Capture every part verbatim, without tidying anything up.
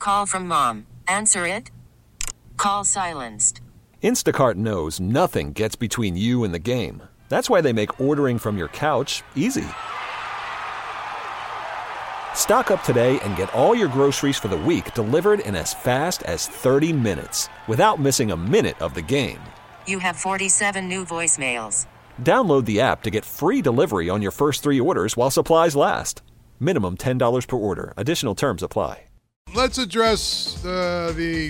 Call from mom. Answer it. Call silenced. Instacart knows nothing gets between you and the game. That's why they make ordering from your couch easy. Stock up today and get all your groceries for the week delivered in as fast as thirty minutes without missing a minute of the game. You have forty-seven new voicemails. Download the app to get free delivery on your first three orders while supplies last. Minimum ten dollars per order. Additional terms apply. Let's address uh, the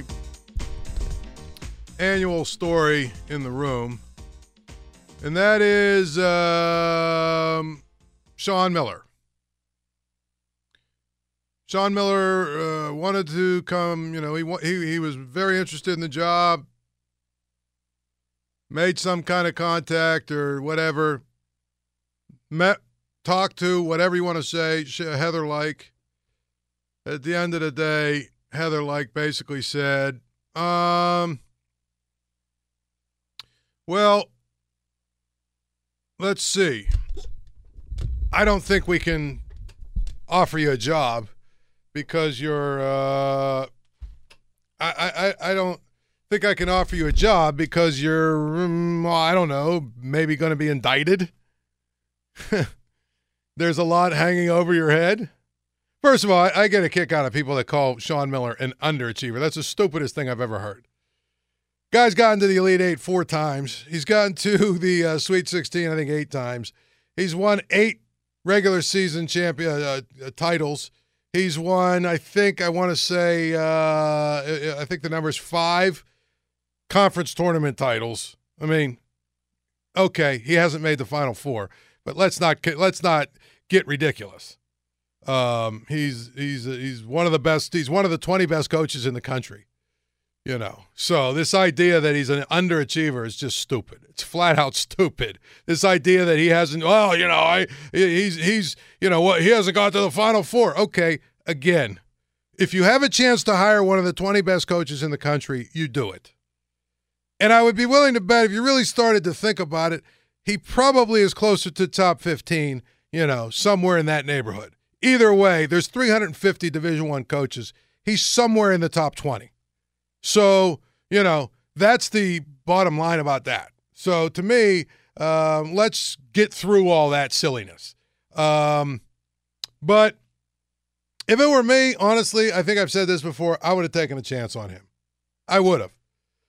annual story in the room, and that is um, Sean Miller. Sean Miller uh, wanted to come, you know, he, he he was very interested in the job, made some kind of contact or whatever, met, talked to, whatever you want to say, Heather Lyke. At the end of the day, Heather Lyke basically said, um, well, let's see. I don't think we can offer you a job because you're, uh, I, I, I don't think I can offer you a job because you're, um, well, I don't know, maybe going to be indicted. There's a lot hanging over your head. First of all, I, I get a kick out of people that call Sean Miller an underachiever. That's the stupidest thing I've ever heard. Guy's gotten to the Elite Eight four times. He's gotten to the uh, Sweet sixteen, I think, eight times. He's won eight regular season champion uh, uh, titles. He's won, I think, I want to say, uh, I think the number is five conference tournament titles. I mean, okay, he hasn't made the Final Four, but let's not let's not get ridiculous. Um, he's he's he's one of the best. He's one of the twenty best coaches in the country. You know, so this idea that he's an underachiever is just stupid. It's flat out stupid. This idea that he hasn't, well, you know, I he's he's you know what he hasn't got to the Final Four. Okay, again, if you have a chance to hire one of the twenty best coaches in the country, you do it. And I would be willing to bet if you really started to think about it, he probably is closer to top fifteen. You know, somewhere in that neighborhood. Either way, there's three hundred fifty Division I coaches. He's somewhere in the top twenty. So, you know, that's the bottom line about that. So, to me, um, let's get through all that silliness. Um, but if it were me, honestly, I think I've said this before, I would have taken a chance on him. I would have.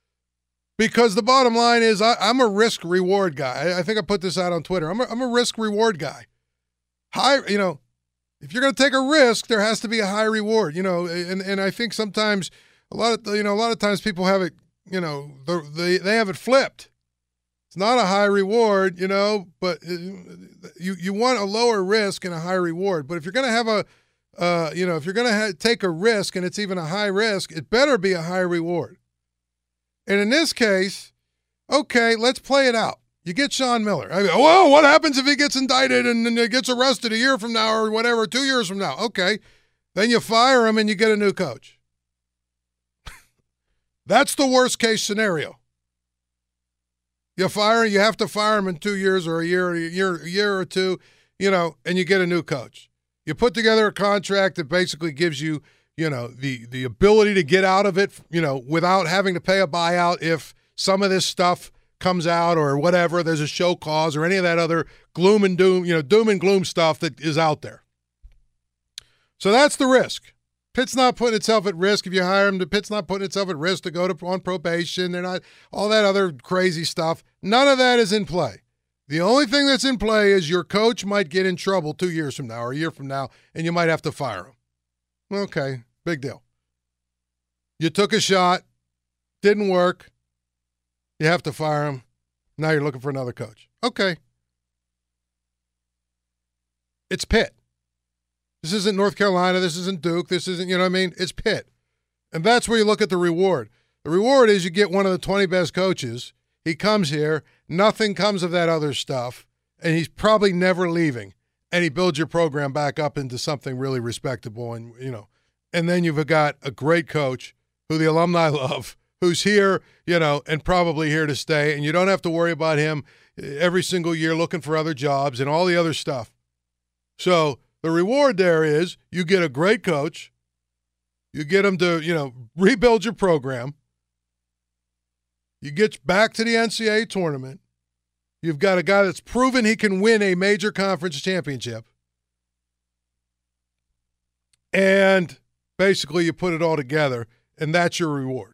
Because the bottom line is I, I'm a risk-reward guy. I, I think I put this out on Twitter. I'm a, I'm a risk-reward guy. High, you know, if you're going to take a risk, there has to be a high reward, you know, and, and I think sometimes a lot of, you know, a lot of times people have it, you know, they, they have it flipped. It's not a high reward, you know, but you, you want a lower risk and a high reward. But if you're going to have a, uh, you know, if you're going to ha- take a risk and it's even a high risk, it better be a high reward. And in this case, okay, let's play it out. You get Sean Miller. I mean, well, what happens if he gets indicted and then gets arrested a year from now or whatever, two years from now? Okay. Then you fire him and you get a new coach. That's the worst case scenario. You fire him, you have to fire him in two years or a year, a year, a year or two, you know, and you get a new coach. You put together a contract that basically gives you, you know, the, the ability to get out of it, you know, without having to pay a buyout if some of this stuff comes out or whatever, there's a show cause or any of that other gloom and doom, you know, doom and gloom stuff that is out there. So that's the risk. Pitt's not putting itself at risk if you hire him. Pitt's not putting itself at risk to go to on probation. They're not, all that other crazy stuff. None of that is in play. The only thing that's in play is your coach might get in trouble two years from now or a year from now, and you might have to fire him. Okay, big deal. You took a shot, didn't work. You have to fire him. Now you're looking for another coach. Okay. It's Pitt. This isn't North Carolina. This isn't Duke. This isn't, you know what I mean? It's Pitt. And that's where you look at the reward. The reward is you get one of the twenty best coaches. He comes here. Nothing comes of that other stuff. And he's probably never leaving. And he builds your program back up into something really respectable. And, you know, and then you've got a great coach who the alumni love, who's here, you know, and probably here to stay, and you don't have to worry about him every single year looking for other jobs and all the other stuff. So the reward there is you get a great coach You get them to, you know, rebuild your program. You get back to the N C double A tournament. You've got a guy that's proven he can win a major conference championship. And basically you put it all together, and that's your reward.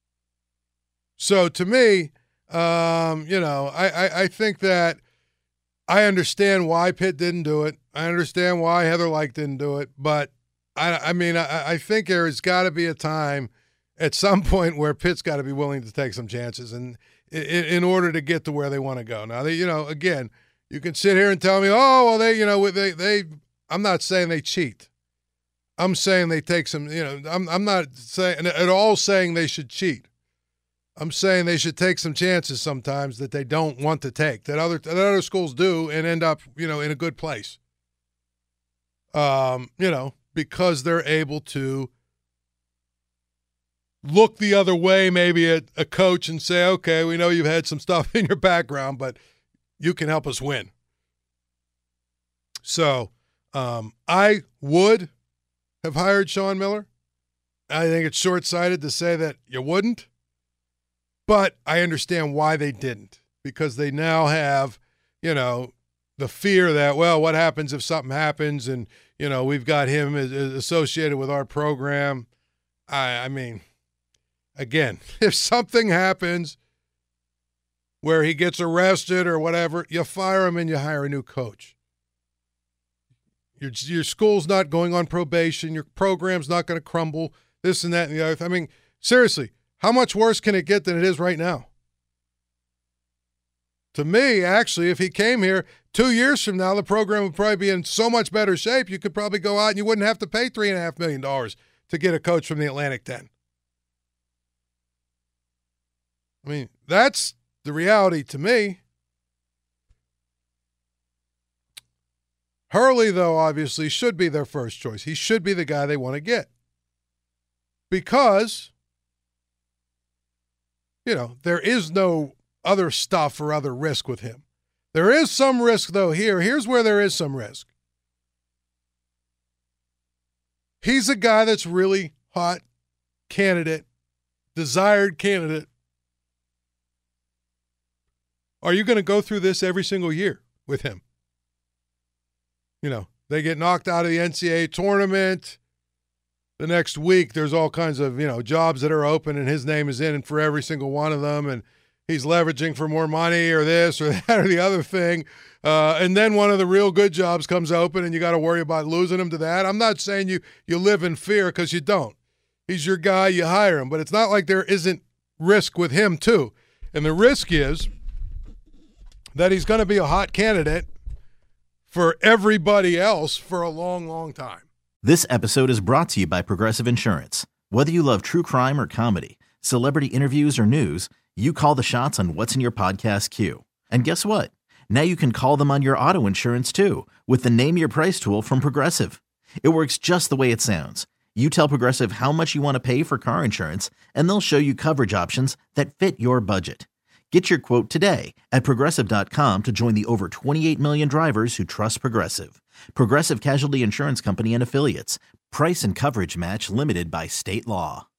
So to me, um, you know, I, I, I think that I understand why Pitt didn't do it. I understand why Heather Lyke didn't do it. But, I, I mean, I, I think there's got to be a time at some point where Pitt's got to be willing to take some chances and in, in order to get to where they want to go. Now, they, you know, again, you can sit here and tell me, oh, well, they, you know, they, they, I'm not saying they cheat. I'm saying they take some, you know, I'm, I'm not saying at all saying they should cheat. I'm saying they should take some chances sometimes that they don't want to take, that other that other schools do and end up, you know, in a good place. Um, you know, because they're able to look the other way maybe at a coach and say, okay, we know you've had some stuff in your background, but you can help us win. So um, I would have hired Sean Miller. I think it's short-sighted to say that you wouldn't. But I understand why they didn't, because they now have, you know, the fear that, well, what happens if something happens and, you know, we've got him as, as associated with our program. I, I mean, again, if something happens where he gets arrested or whatever, you fire him and you hire a new coach. Your, your school's not going on probation. Your program's not going to crumble, this and that and the other. I mean, seriously. How much worse can it get than it is right now? To me, actually, if he came here two years from now, the program would probably be in so much better shape, you could probably go out and you wouldn't have to pay three point five million dollars to get a coach from the Atlantic ten. I mean, that's the reality to me. Hurley, though, obviously should be their first choice. He should be the guy they want to get. Because, you know, there is no other stuff or other risk with him. There is some risk, though, here. Here's where there is some risk. He's a guy that's really hot candidate, desired candidate. Are you going to go through this every single year with him? You know, they get knocked out of the N C double A tournament. The next week, there's all kinds of, you know, jobs that are open, and his name is in for every single one of them, and he's leveraging for more money or this or that or the other thing. Uh, and then one of the real good jobs comes open, and you got to worry about losing him to that. I'm not saying you you live in fear, because you don't. He's your guy, you hire him. But it's not like there isn't risk with him, too. And the risk is that he's going to be a hot candidate for everybody else for a long, long time. This episode is brought to you by Progressive Insurance. Whether you love true crime or comedy, celebrity interviews or news, you call the shots on what's in your podcast queue. And guess what? Now you can call them on your auto insurance too, with the Name Your Price tool from Progressive. It works just the way it sounds. You tell Progressive how much you want to pay for car insurance, and they'll show you coverage options that fit your budget. Get your quote today at Progressive dot com to join the over twenty-eight million drivers who trust Progressive. Progressive Casualty Insurance Company and Affiliates. Price and coverage match limited by state law.